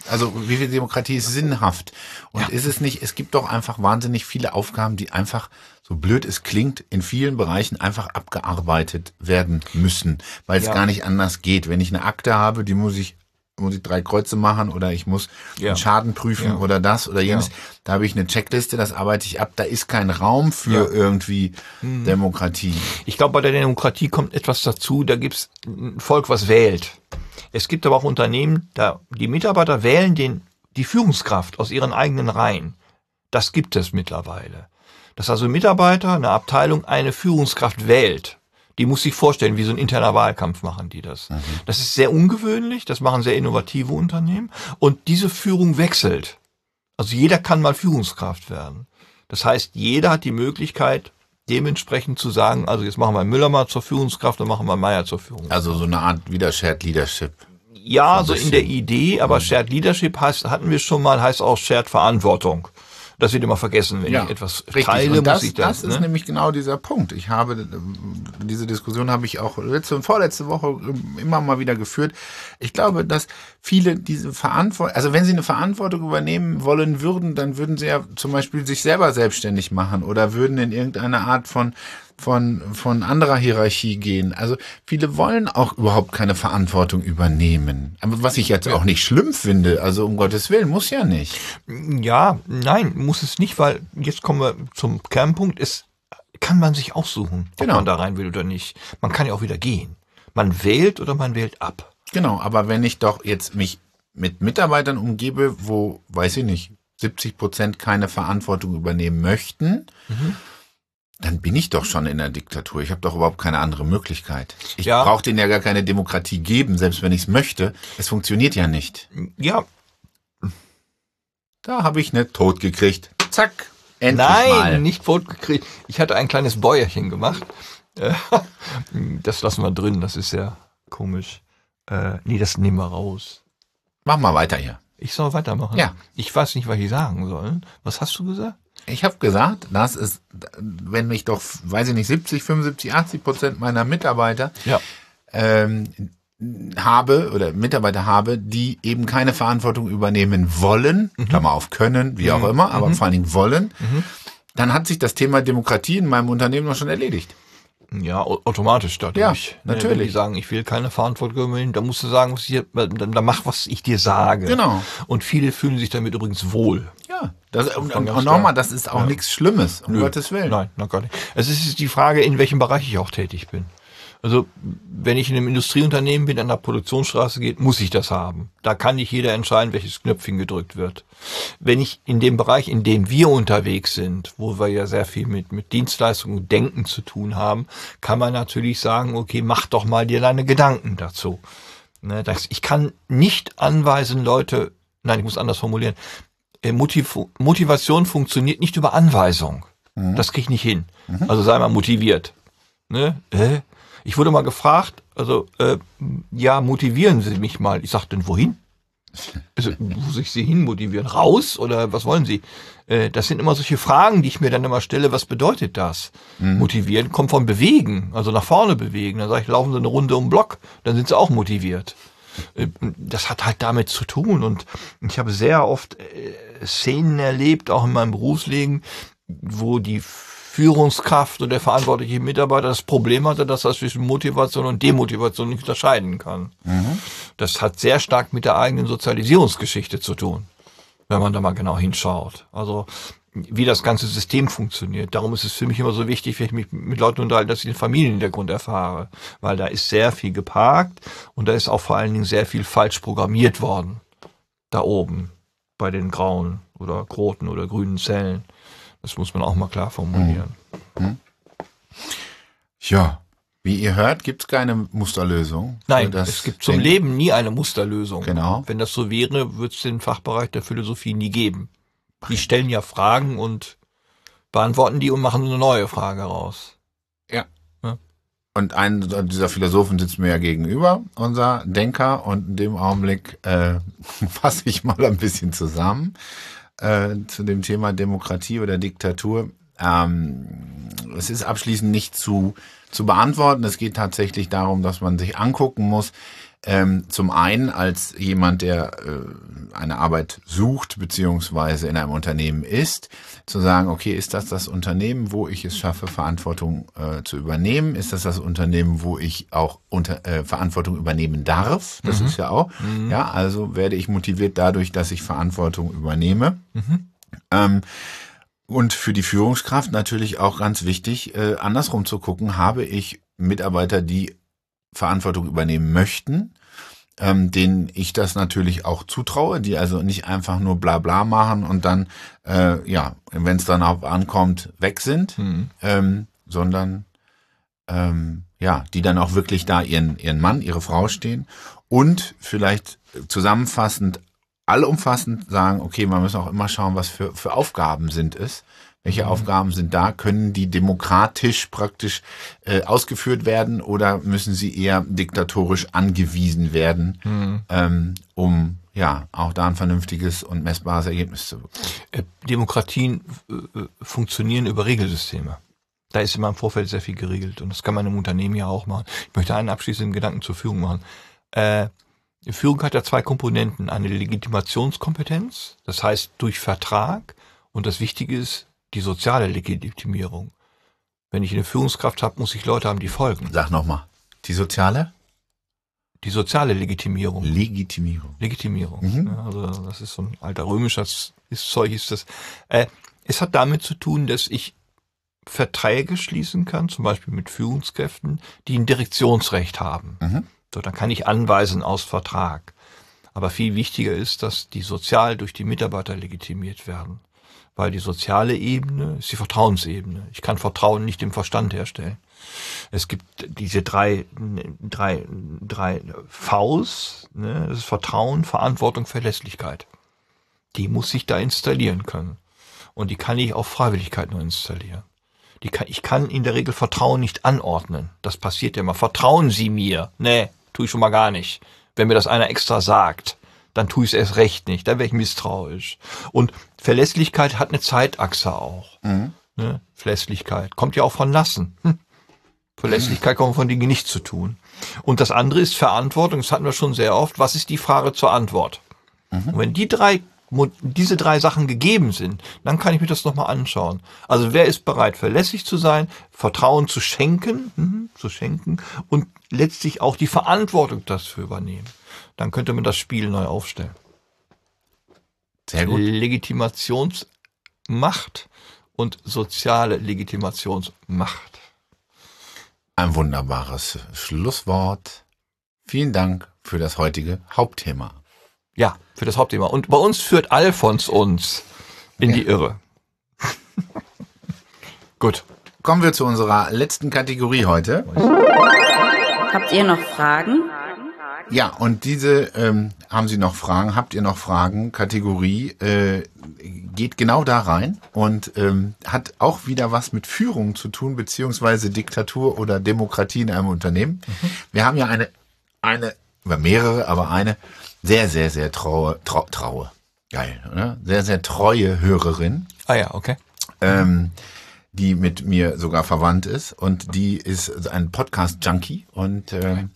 Speaker 2: Also wie viel Demokratie ist sinnhaft? Und ist es nicht, es gibt doch einfach wahnsinnig viele Aufgaben, die einfach, so blöd es klingt, in vielen Bereichen einfach abgearbeitet werden müssen, weil es gar nicht anders geht. Wenn ich eine Akte habe, die muss ich 3 Kreuze machen oder ich muss einen Schaden prüfen oder das oder jenes. Da habe ich eine Checkliste, das arbeite ich ab. Da ist kein Raum für irgendwie Demokratie.
Speaker 3: Ich glaube, bei der Demokratie kommt etwas dazu, da gibt's ein Volk, was wählt. Es gibt aber auch Unternehmen, da die Mitarbeiter wählen die Führungskraft aus ihren eigenen Reihen. Das gibt es mittlerweile. Dass also Mitarbeiter, eine Abteilung, eine Führungskraft wählt. Die muss sich vorstellen, wie so ein interner Wahlkampf machen die das. Das ist sehr ungewöhnlich, das machen sehr innovative Unternehmen. Und diese Führung wechselt. Also jeder kann mal Führungskraft werden. Das heißt, jeder hat die Möglichkeit, dementsprechend zu sagen, also jetzt machen wir Müller mal zur Führungskraft und machen wir Meier zur Führungskraft.
Speaker 2: Also so eine Art wieder Shared Leadership.
Speaker 3: Ja, so in der Idee, aber Shared Leadership hatten wir schon mal, heißt auch Shared Verantwortung. Das wird immer vergessen, wenn ich etwas teile,
Speaker 2: und
Speaker 3: muss ich
Speaker 2: das ist nämlich genau dieser Punkt. Diese Diskussion habe ich auch letzte und vorletzte Woche immer mal wieder geführt. Ich glaube, dass viele diese Verantwortung, also wenn sie eine Verantwortung übernehmen wollen würden, dann würden sie ja zum Beispiel sich selber selbstständig machen oder würden in irgendeine Art von anderer Hierarchie gehen. Also viele wollen auch überhaupt keine Verantwortung übernehmen. Aber was ich jetzt auch nicht schlimm finde, also um Gottes Willen, muss ja nicht.
Speaker 3: Ja, nein, muss es nicht, weil jetzt kommen wir zum Kernpunkt, kann man sich aussuchen, ob man da rein will oder nicht. Man kann ja auch wieder gehen. Man wählt oder man wählt ab.
Speaker 2: Genau, aber wenn ich doch jetzt mich mit Mitarbeitern umgebe, wo, weiß ich nicht, 70% keine Verantwortung übernehmen möchten, dann bin ich doch schon in der Diktatur. Ich habe doch überhaupt keine andere Möglichkeit. Ich brauche denen ja gar keine Demokratie geben, selbst wenn ich es möchte. Es funktioniert ja nicht.
Speaker 3: Ja.
Speaker 2: Da habe ich eine tot gekriegt. Zack, endlich mal.
Speaker 3: Nein, nicht tot gekriegt. Ich hatte ein kleines Bäuerchen gemacht. Das lassen wir drin, das ist ja komisch. Nee, das nehmen wir raus.
Speaker 2: Mach mal weiter hier.
Speaker 3: Ich soll weitermachen?
Speaker 2: Ja.
Speaker 3: Ich weiß nicht, was ich sagen soll. Was hast du gesagt?
Speaker 2: Ich habe gesagt, dass es, wenn ich doch, weiß ich nicht, 70, 75, 80% meiner Mitarbeiter Mitarbeiter habe, die eben keine Verantwortung übernehmen wollen, Klammer auf können, wie auch immer, aber vor allen Dingen wollen, dann hat sich das Thema Demokratie in meinem Unternehmen noch schon erledigt.
Speaker 3: Ja, automatisch dadurch.
Speaker 2: Ja, natürlich.
Speaker 3: Wenn die sagen, ich will keine Verantwortung übernehmen, dann musst du sagen, dann mach, was ich dir sage.
Speaker 2: Genau.
Speaker 3: Und viele fühlen sich damit übrigens wohl.
Speaker 2: Ja, und nochmal, das ist auch nichts Schlimmes, um Gottes Willen.
Speaker 3: Nein, noch gar nicht. Es ist die Frage, in welchem Bereich ich auch tätig bin. Also, wenn ich in einem Industrieunternehmen bin, an der Produktionsstraße geht, muss ich das haben. Da kann nicht jeder entscheiden, welches Knöpfchen gedrückt wird. Wenn ich in dem Bereich, in dem wir unterwegs sind, wo wir ja sehr viel mit Dienstleistungen und Denken zu tun haben, kann man natürlich sagen, okay, mach doch mal dir deine Gedanken dazu. Ich kann nicht anweisen, ich muss anders formulieren, Motivation funktioniert nicht über Anweisung. Das krieg ich nicht hin. Also sei mal motiviert. Ich wurde mal gefragt, motivieren Sie mich mal. Ich sag, denn wohin? Also, muss ich Sie hin motivieren? Raus? Oder was wollen Sie? Das sind immer solche Fragen, die ich mir dann immer stelle. Was bedeutet das? Motivieren kommt von bewegen, also nach vorne bewegen. Dann sage ich, laufen Sie eine Runde um den Block, dann sind Sie auch motiviert. Das hat halt damit zu tun. Und ich habe sehr oft Szenen erlebt, auch in meinem Berufsleben, wo die Führungskraft oder der verantwortliche Mitarbeiter das Problem hatte, dass er zwischen Motivation und Demotivation nicht unterscheiden kann. Das hat sehr stark mit der eigenen Sozialisierungsgeschichte zu tun, wenn man da mal genau hinschaut. Also wie das ganze System funktioniert. Darum ist es für mich immer so wichtig, wenn ich mich mit Leuten unterhalte, dass ich den Familienhintergrund erfahre. Weil da ist sehr viel geparkt und da ist auch vor allen Dingen sehr viel falsch programmiert worden. Da oben bei den grauen oder roten oder grünen Zellen. Das muss man auch mal klar formulieren.
Speaker 2: Ja, wie ihr hört, gibt es keine Musterlösung.
Speaker 3: Nein, es gibt zum Leben nie eine Musterlösung.
Speaker 2: Genau.
Speaker 3: Wenn das so wäre, würde es den Fachbereich der Philosophie nie geben. Die stellen ja Fragen und beantworten die und machen eine neue Frage raus.
Speaker 2: Ja. Und ein dieser Philosophen sitzt mir ja gegenüber, unser Denker, und in dem Augenblick fasse ich mal ein bisschen zusammen zu dem Thema Demokratie oder Diktatur. es ist abschließend nicht zu beantworten. Es geht tatsächlich darum, dass man sich angucken muss, zum einen als jemand, der eine Arbeit sucht, beziehungsweise in einem Unternehmen ist, zu sagen, okay, ist das Unternehmen, wo ich es schaffe, Verantwortung zu übernehmen? Ist das Unternehmen, wo ich auch Verantwortung übernehmen darf? Das ist ja auch. Ja, also werde ich motiviert dadurch, dass ich Verantwortung übernehme. Und für die Führungskraft natürlich auch ganz wichtig, andersrum zu gucken, habe ich Mitarbeiter, die Verantwortung übernehmen möchten, denen ich das natürlich auch zutraue, die also nicht einfach nur bla bla machen und dann, wenn es dann auch ankommt, weg sind, sondern die dann auch wirklich da ihren Mann, ihre Frau stehen und vielleicht zusammenfassend, allumfassend sagen, okay, man muss auch immer schauen, was für Aufgaben sind es. Welche Aufgaben sind da? Können die demokratisch praktisch ausgeführt werden oder müssen sie eher diktatorisch angewiesen werden, um auch da ein vernünftiges und messbares Ergebnis zu bekommen?
Speaker 3: Demokratien funktionieren über Regelsysteme. Da ist immer im Vorfeld sehr viel geregelt und das kann man im Unternehmen ja auch machen. Ich möchte einen abschließenden Gedanken zur Führung machen. Die Führung hat ja 2 Komponenten. Eine Legitimationskompetenz, das heißt durch Vertrag, und das Wichtige ist die soziale Legitimierung. Wenn ich eine Führungskraft habe, muss ich Leute haben, die folgen.
Speaker 2: Sag nochmal. Die soziale?
Speaker 3: Die soziale Legitimierung.
Speaker 2: Legitimierung.
Speaker 3: Ja, also das ist so ein alter römischer Zeug ist das. Es hat damit zu tun, dass ich Verträge schließen kann, zum Beispiel mit Führungskräften, die ein Direktionsrecht haben. So, dann kann ich anweisen aus Vertrag. Aber viel wichtiger ist, dass die sozial durch die Mitarbeiter legitimiert werden. Weil die soziale Ebene ist die Vertrauensebene. Ich kann Vertrauen nicht im Verstand herstellen. Es gibt diese drei Vs, ne? Das ist Vertrauen, Verantwortung, Verlässlichkeit. Die muss ich da installieren können. Und die kann ich auf Freiwilligkeit nur installieren. Ich kann in der Regel Vertrauen nicht anordnen. Das passiert ja immer. Vertrauen Sie mir? Nee, tue ich schon mal gar nicht. Wenn mir das einer extra sagt, dann tue ich es erst recht nicht. Dann wäre ich misstrauisch. Und Verlässlichkeit hat eine Zeitachse auch. Ne? Verlässlichkeit kommt ja auch von Lassen. Verlässlichkeit kommt von Dingen nicht zu tun. Und das andere ist Verantwortung. Das hatten wir schon sehr oft. Was ist die Frage zur Antwort? Und wenn diese drei Sachen gegeben sind, dann kann ich mir das nochmal anschauen. Also wer ist bereit, verlässlich zu sein, Vertrauen zu schenken und letztlich auch die Verantwortung dafür übernehmen. Dann könnte man das Spiel neu aufstellen.
Speaker 2: Sehr gut.
Speaker 3: Legitimationsmacht und soziale Legitimationsmacht.
Speaker 2: Ein wunderbares Schlusswort. Vielen Dank für das heutige Hauptthema.
Speaker 3: Ja, für das Hauptthema. Und bei uns führt Alfons uns in die Irre. Gut.
Speaker 2: Kommen wir zu unserer letzten Kategorie heute.
Speaker 1: Habt ihr noch Fragen?
Speaker 2: Ja, und diese haben Sie noch Fragen? Habt ihr noch Fragen? Kategorie geht genau da rein und hat auch wieder was mit Führung zu tun, beziehungsweise Diktatur oder Demokratie in einem Unternehmen. Wir haben ja eine über mehrere, aber eine sehr, sehr, sehr traue, geil, oder? Sehr, sehr treue Hörerin.
Speaker 3: Ah ja, okay.
Speaker 2: Die mit mir sogar verwandt ist und die ist ein Podcast-Junkie und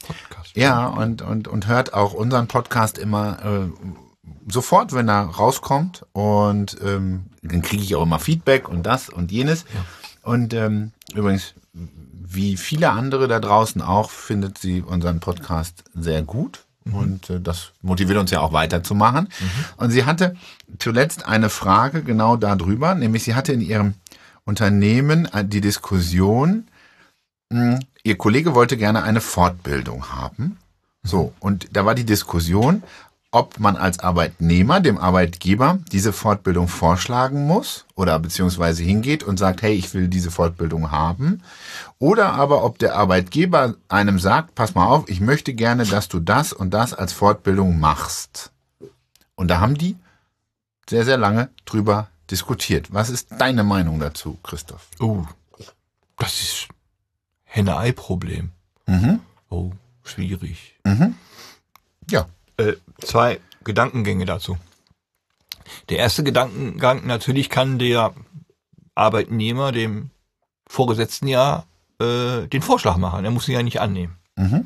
Speaker 2: und hört auch unseren Podcast immer sofort, wenn er rauskommt und dann kriege ich auch immer Feedback und das und jenes. Ja. Und übrigens, wie viele andere da draußen auch, findet sie unseren Podcast sehr gut. Und das motiviert uns ja auch weiterzumachen. Und sie hatte zuletzt eine Frage genau darüber, nämlich sie hatte in ihrem Unternehmen die Diskussion, ihr Kollege wollte gerne eine Fortbildung haben. So, und da war die Diskussion, ob man als Arbeitnehmer dem Arbeitgeber diese Fortbildung vorschlagen muss oder beziehungsweise hingeht und sagt, hey, ich will diese Fortbildung haben. Oder aber ob der Arbeitgeber einem sagt, pass mal auf, ich möchte gerne, dass du das und das als Fortbildung machst. Und da haben die sehr, sehr lange drüber diskutiert. Was ist deine Meinung dazu, Christoph?
Speaker 3: Das ist Henne-Ei-Problem. Oh, schwierig.
Speaker 2: Ja.
Speaker 3: 2 Gedankengänge dazu. Der erste Gedankengang, natürlich kann der Arbeitnehmer dem Vorgesetzten ja den Vorschlag machen. Er muss ihn ja nicht annehmen.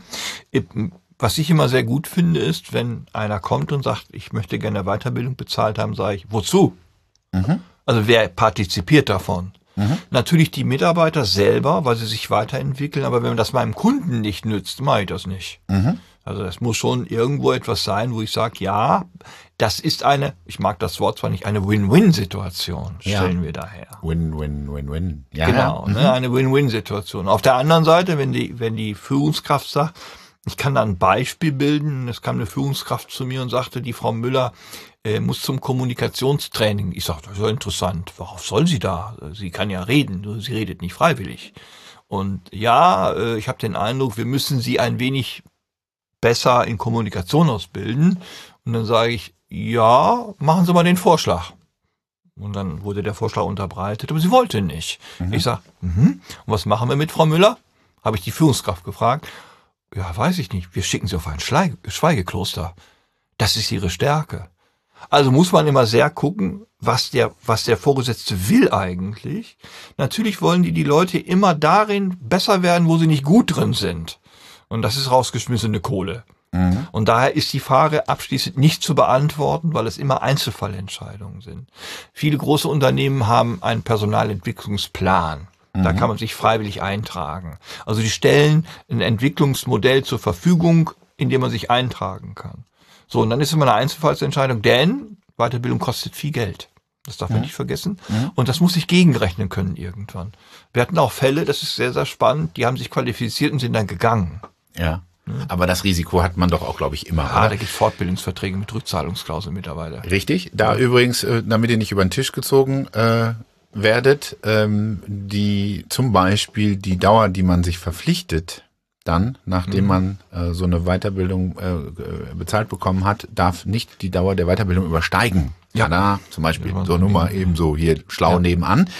Speaker 3: Was ich immer sehr gut finde, ist, wenn einer kommt und sagt, ich möchte gerne Weiterbildung bezahlt haben, sage ich, wozu? Also wer partizipiert davon? Natürlich die Mitarbeiter selber, weil sie sich weiterentwickeln, aber wenn das meinem Kunden nicht nützt, mache ich das nicht. Also es muss schon irgendwo etwas sein, wo ich sage, ja, das ist eine, ich mag das Wort zwar nicht, eine Win-Win-Situation, stellen wir daher.
Speaker 2: Win-Win-Win-Win. Ja,
Speaker 3: Genau, ne, eine Win-Win-Situation. Auf der anderen Seite, wenn die Führungskraft sagt, ich kann da ein Beispiel bilden, es kam eine Führungskraft zu mir und sagte, die Frau Müller muss zum Kommunikationstraining. Ich sagte, das ist ja interessant, worauf soll sie da? Sie kann ja reden, nur sie redet nicht freiwillig. Und ja, ich habe den Eindruck, wir müssen sie ein wenig besser in Kommunikation ausbilden. Und dann sage ich, ja, machen Sie mal den Vorschlag. Und dann wurde der Vorschlag unterbreitet, aber sie wollte nicht. Ich sage, und was machen wir mit Frau Müller? Habe ich die Führungskraft gefragt. Ja, weiß ich nicht. Wir schicken sie auf ein Schweigekloster. Das ist ihre Stärke. Also muss man immer sehr gucken, was der Vorgesetzte will eigentlich. Natürlich wollen die Leute immer darin besser werden, wo sie nicht gut drin sind. Und das ist rausgeschmissene Kohle. Und daher ist die Frage abschließend nicht zu beantworten, weil es immer Einzelfallentscheidungen sind. Viele große Unternehmen haben einen Personalentwicklungsplan. Da kann man sich freiwillig eintragen. Also die stellen ein Entwicklungsmodell zur Verfügung, in dem man sich eintragen kann. So, und dann ist es immer eine Einzelfallsentscheidung, denn Weiterbildung kostet viel Geld. Das darf man nicht vergessen. Und das muss sich gegenrechnen können irgendwann. Wir hatten auch Fälle, das ist sehr, sehr spannend, die haben sich qualifiziert und sind dann gegangen.
Speaker 2: Ja. Aber das Risiko hat man doch auch, glaube ich, immer.
Speaker 3: Ja, da gibt es Fortbildungsverträge mit Rückzahlungsklausel mittlerweile.
Speaker 2: Richtig. Da übrigens, damit ihr nicht über den Tisch gezogen werdet, zum Beispiel die Dauer, die man sich verpflichtet, dann, nachdem man so eine Weiterbildung bezahlt bekommen hat, darf nicht die Dauer der Weiterbildung übersteigen. Ja, da zum Beispiel, so nur mal eben so hier schlau nebenan.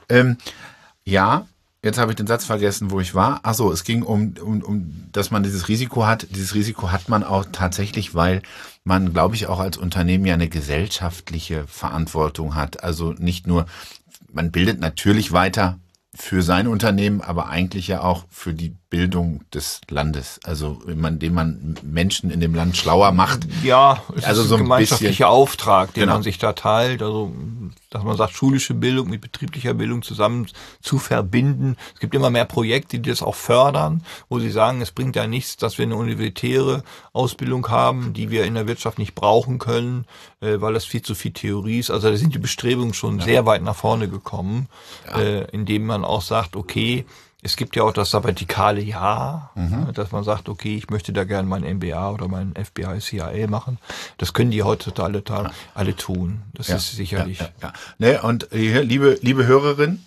Speaker 2: Ja. Jetzt habe ich den Satz vergessen, wo ich war. Ach so, es ging um, dass man dieses Risiko hat. Dieses Risiko hat man auch tatsächlich, weil man, glaube ich, auch als Unternehmen ja eine gesellschaftliche Verantwortung hat. Also nicht nur, man bildet natürlich weiter für sein Unternehmen, aber eigentlich ja auch für die Bildung des Landes. Also indem man Menschen in dem Land schlauer macht.
Speaker 3: Ja, es
Speaker 2: also
Speaker 3: ist
Speaker 2: so
Speaker 3: ein gemeinschaftlicher Auftrag, den man sich da teilt. Also dass man sagt, schulische Bildung mit betrieblicher Bildung zusammen zu verbinden. Es gibt immer mehr Projekte, die das auch fördern, wo sie sagen, es bringt ja nichts, dass wir eine universitäre Ausbildung haben, die wir in der Wirtschaft nicht brauchen können, weil das viel zu viel Theorie ist. Also da sind die Bestrebungen schon sehr weit nach vorne gekommen, indem man auch sagt, okay, es gibt ja auch das sabbatikale Jahr, dass man sagt, okay, ich möchte da gerne mein MBA oder mein FBI CIA machen. Das können die heutzutage alle tun. Das ist sicherlich.
Speaker 2: Ne, und hier, liebe Hörerin,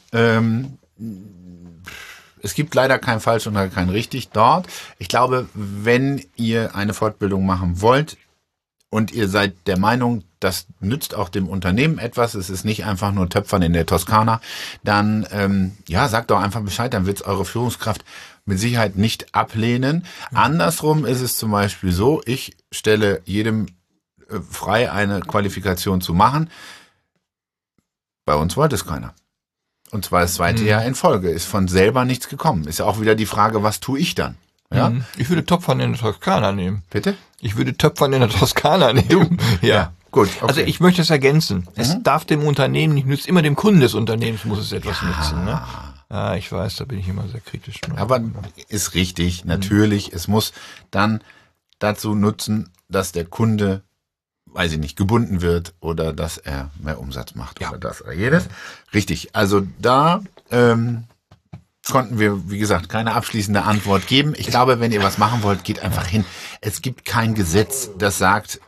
Speaker 2: es gibt leider kein falsch und kein richtig dort. Ich glaube, wenn ihr eine Fortbildung machen wollt und ihr seid der Meinung, das nützt auch dem Unternehmen etwas, es ist nicht einfach nur Töpfern in der Toskana, dann sagt doch einfach Bescheid, dann wird es eure Führungskraft mit Sicherheit nicht ablehnen. Andersrum ist es zum Beispiel so, ich stelle jedem frei, eine Qualifikation zu machen. Bei uns wollte es keiner. Und zwar das zweite Jahr in Folge. Ist von selber nichts gekommen. Ist ja auch wieder die Frage, was tue ich dann? Ja?
Speaker 3: Ich würde Töpfern in der Toskana nehmen.
Speaker 2: Bitte?
Speaker 3: Ich würde Töpfern in der Toskana nehmen. Ja.
Speaker 2: Gut, okay.
Speaker 3: Also ich möchte es ergänzen. Es darf dem Unternehmen nicht nützen, immer dem Kunden des Unternehmens muss es etwas nützen. Ne? Ja, ich weiß, da bin ich immer sehr kritisch.
Speaker 2: Aber ist richtig, natürlich. Es muss dann dazu nutzen, dass der Kunde, weiß ich nicht, gebunden wird oder dass er mehr Umsatz macht oder das oder jedes. Richtig, also da konnten wir, wie gesagt, keine abschließende Antwort geben. Ich glaube, wenn ihr was machen wollt, geht einfach hin. Es gibt kein Gesetz, das sagt,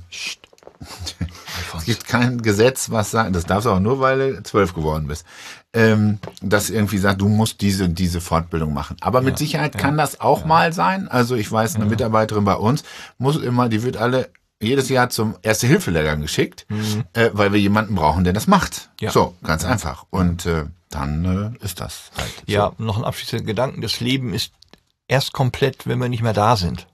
Speaker 2: es gibt kein Gesetz, was sagt, das darfst du auch nur, weil du 12 geworden bist, das irgendwie sagt, du musst diese Fortbildung machen. Aber mit Sicherheit kann das auch mal sein. Also ich weiß, eine Mitarbeiterin bei uns die wird jedes Jahr zum Erste-Hilfe-Lehrgang geschickt, weil wir jemanden brauchen, der das macht. Ja. So, ganz einfach. Und dann ist das halt so.
Speaker 3: Ja, noch ein abschließender Gedanken. Das Leben ist erst komplett, wenn wir nicht mehr da sind.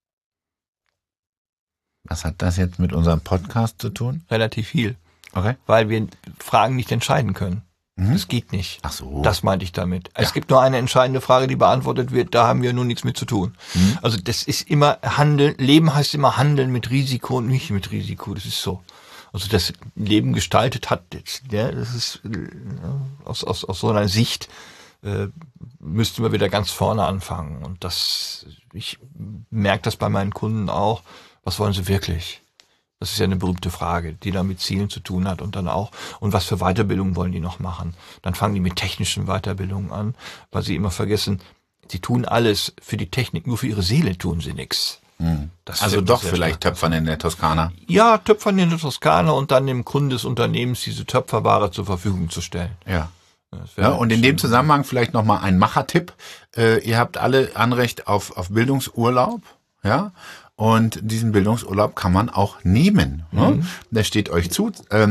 Speaker 2: Was hat das jetzt mit unserem Podcast zu tun?
Speaker 3: Relativ viel.
Speaker 2: Okay.
Speaker 3: Weil wir Fragen nicht entscheiden können. Das geht nicht.
Speaker 2: Ach so.
Speaker 3: Das meinte ich damit. Es gibt nur eine entscheidende Frage, die beantwortet wird, da haben wir nun nichts mit zu tun. Also das ist immer Handeln, Leben heißt immer Handeln mit Risiko und nicht mit Risiko, das ist so. Also das Leben gestaltet hat, das ist aus so einer Sicht müssten wir wieder ganz vorne anfangen. Und ich merke das bei meinen Kunden auch. Was wollen sie wirklich? Das ist ja eine berühmte Frage, die da mit Zielen zu tun hat und was für Weiterbildung wollen die noch machen? Dann fangen die mit technischen Weiterbildungen an, weil sie immer vergessen, sie tun alles für die Technik, nur für ihre Seele tun sie nichts.
Speaker 2: Also doch vielleicht Töpfern in der Toskana.
Speaker 3: Ja, Töpfern in der Toskana und dann dem Kunden des Unternehmens diese Töpferware zur Verfügung zu stellen.
Speaker 2: Ja. Und in dem Zusammenhang vielleicht nochmal ein Machertipp. Ihr habt alle Anrecht auf Bildungsurlaub, ja. Und diesen Bildungsurlaub kann man auch nehmen. Ne? Der steht euch zu.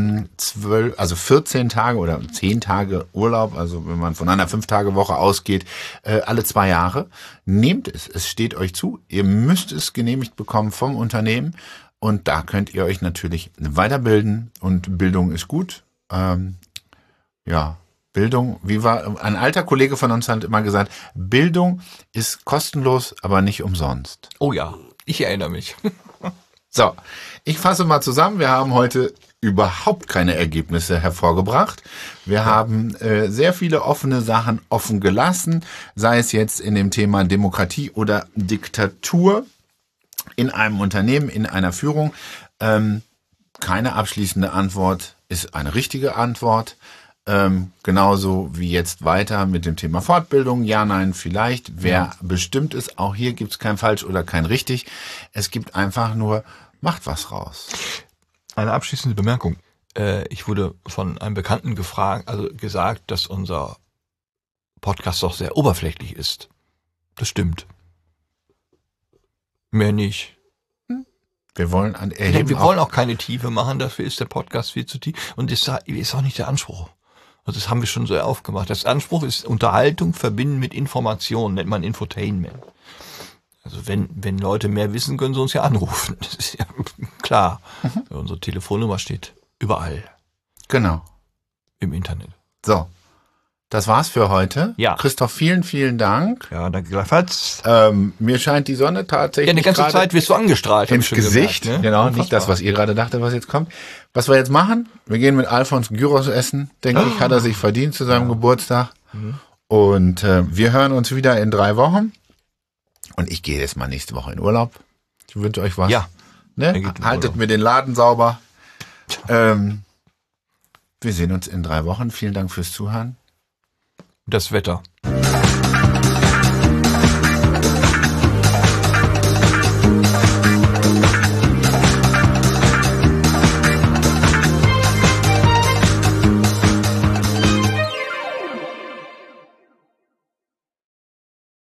Speaker 2: 14 Tage oder 10 Tage Urlaub, also wenn man von einer 5-Tage-Woche ausgeht, alle 2 Jahre. Nehmt es. Es steht euch zu. Ihr müsst es genehmigt bekommen vom Unternehmen. Und da könnt ihr euch natürlich weiterbilden. Und Bildung ist gut. Bildung, ein alter Kollege von uns hat immer gesagt, Bildung ist kostenlos, aber nicht umsonst.
Speaker 3: Oh ja. Ich erinnere mich.
Speaker 2: So, ich fasse mal zusammen. Wir haben heute überhaupt keine Ergebnisse hervorgebracht. Wir haben sehr viele offene Sachen offen gelassen, sei es jetzt in dem Thema Demokratie oder Diktatur in einem Unternehmen, in einer Führung. Keine abschließende Antwort ist eine richtige Antwort. Genauso wie jetzt weiter mit dem Thema Fortbildung. Ja, nein, vielleicht. Wer bestimmt ist, auch hier gibt es kein falsch oder kein richtig. Es gibt einfach nur, macht was raus.
Speaker 3: Eine abschließende Bemerkung. Ich wurde von einem Bekannten gesagt, dass unser Podcast doch sehr oberflächlich ist. Das stimmt. Mehr nicht.
Speaker 2: Wir wollen
Speaker 3: auch keine Tiefe machen, dafür ist der Podcast viel zu tief. Und das ist auch nicht der Anspruch. Also das haben wir schon so aufgemacht. Das Anspruch ist Unterhaltung verbinden mit Information, nennt man Infotainment. Also wenn Leute mehr wissen, können sie uns ja anrufen. Das ist ja klar. Unsere Telefonnummer steht überall.
Speaker 2: Genau.
Speaker 3: Im Internet.
Speaker 2: So. Das war's für heute.
Speaker 3: Ja.
Speaker 2: Christoph, vielen, vielen Dank.
Speaker 3: Ja, danke gleichfalls.
Speaker 2: Mir scheint die Sonne tatsächlich.
Speaker 3: Ja, die ganze Zeit wirst du angestrahlt.
Speaker 2: Ins Gesicht.
Speaker 3: Gemerkt, ne?
Speaker 2: Genau, nicht das, was ihr gerade dachtet, was jetzt kommt. Was wir jetzt machen, wir gehen mit Alfons Gyros essen, denke ich, hat er sich verdient zu seinem Geburtstag. Und wir hören uns wieder in 3 Wochen. Und ich gehe jetzt mal nächste Woche in Urlaub. Ich wünsche euch was.
Speaker 3: Ja.
Speaker 2: Ne? Haltet mir den Laden sauber. Wir sehen uns in 3 Wochen. Vielen Dank fürs Zuhören.
Speaker 3: Das Wetter.